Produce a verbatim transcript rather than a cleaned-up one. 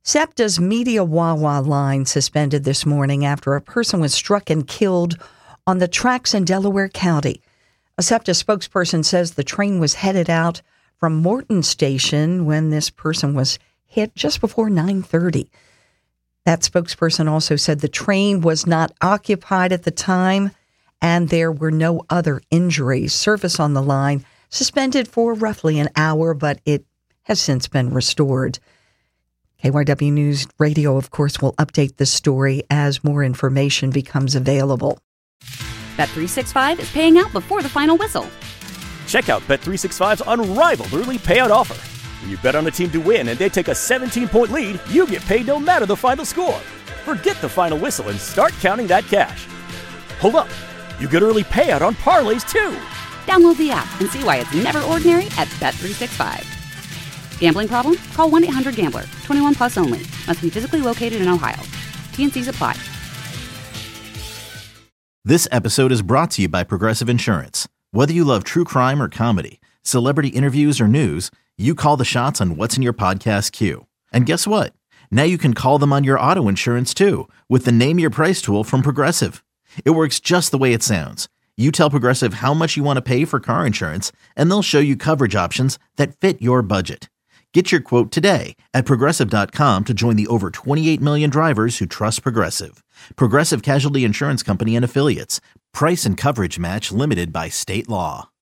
SEPTA's Media Wawa line suspended this morning after a person was struck and killed on the tracks in Delaware County. A SEPTA spokesperson says the train was headed out from Morton Station when this person was hit just before nine thirty. That spokesperson also said the train was not occupied at the time and there were no other injuries. Service on the line suspended for roughly an hour, but it has since been restored. K Y W News Radio, of course, will update this story as more information becomes available. Bet three sixty-five is paying out before the final whistle. Check out Bet three sixty-five's unrivaled early payout offer. When you bet on a team to win and they take a seventeen-point lead, you get paid no matter the final score. Forget the final whistle and start counting that cash. Hold up. You get early payout on parlays, too. Download the app and see why it's never ordinary at Bet three sixty-five. Gambling problem? Call one eight hundred gambler. twenty-one plus only. Must be physically located in Ohio. T and C's apply. This episode is brought to you by Progressive Insurance. Whether you love true crime or comedy, celebrity interviews or news, you call the shots on what's in your podcast queue. And guess what? Now you can call them on your auto insurance too with the Name Your Price tool from Progressive. It works just the way it sounds. You tell Progressive how much you want to pay for car insurance, and they'll show you coverage options that fit your budget. Get your quote today at Progressive dot com to join the over twenty-eight million drivers who trust Progressive. Progressive Casualty Insurance Company and Affiliates. Price and coverage match limited by state law.